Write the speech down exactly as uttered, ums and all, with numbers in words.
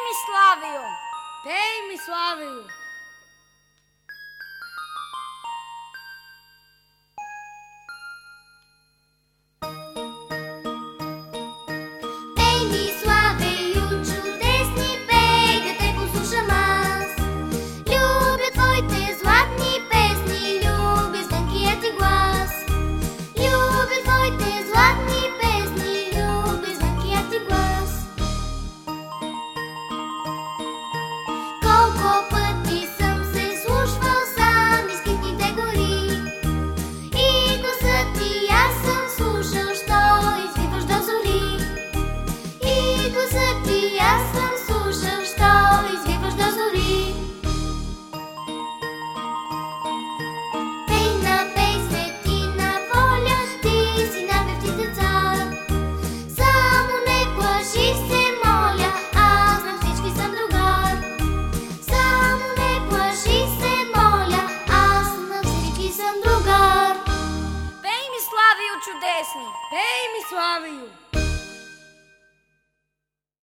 ми, Славию! Пей ми, Славию! Пей ми, Славею, чудесни, пей, да те послушам аз. Любя твоите златни песни, любя звънкия ти глас. Любя твоите златни песни, любя звънкия ти глас. Колко пъти съм се слушвал сам из скитните гори, и гласът ти аз съм слушал, що извиваш до зори. И гласът ти аз съм слушал, що извиваш до зори. Пей, напей се ти на воля, ти си напевците цар. Само не плаши се, моля, аз на всички съм другар. Само не плаши се, моля, аз на всички съм другар. Пей ми, Славию, чудесни! Пей ми, Славию!